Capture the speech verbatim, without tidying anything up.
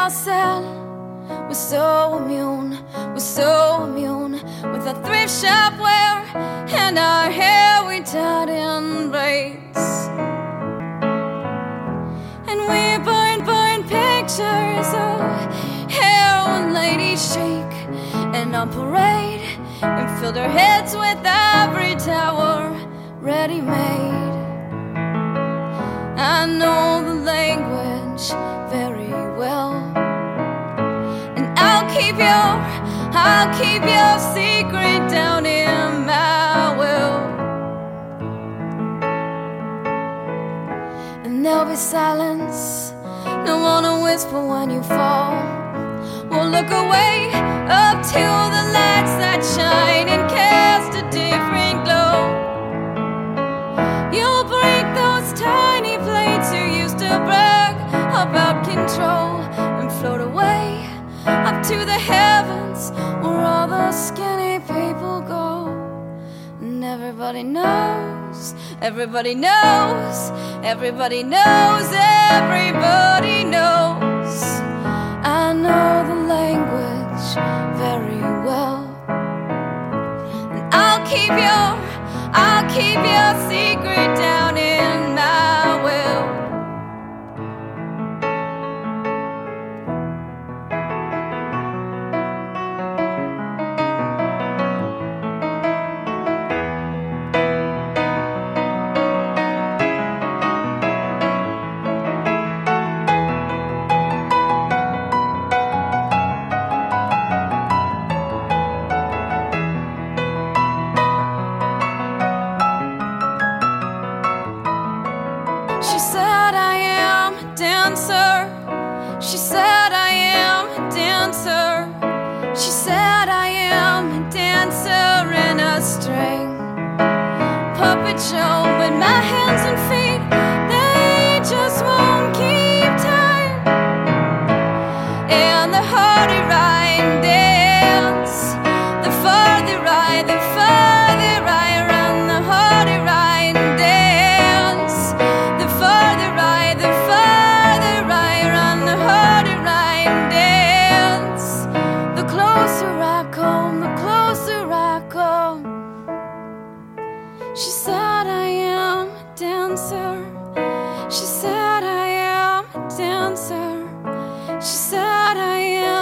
all said we're so immune, we're so immune. With our thrift shop wear and our hair we tied in braids. And we burn, burn pictures of heroin ladies chic and on parade, and filled our heads with ivory tower ready-made. I know the language very well, and I'll keep your, I'll keep your secret down in my will. And there'll be silence, no one to whisper when you fall. We'll look away up to the lights that shine and cast a different glow. You'll break those tiny plates you used to brag about control and float away up to the heavens where all the skinny people go. And everybody knows, everybody knows, everybody knows, everybody knows. I know the language very well, and I'll keep your, I'll keep your secret down in my will. She said I am a dancer. She said I am a dancer. She said I am a dancer in a string puppet show, but my hands and feet, they just won't keep time. And the harder I dance, the farther I, the farther I run, the harder I dance, the farther I, the farther I run, the harder I dance. The closer I come, the closer I come. She said I am a dancer. She said I am a dancer. She said I am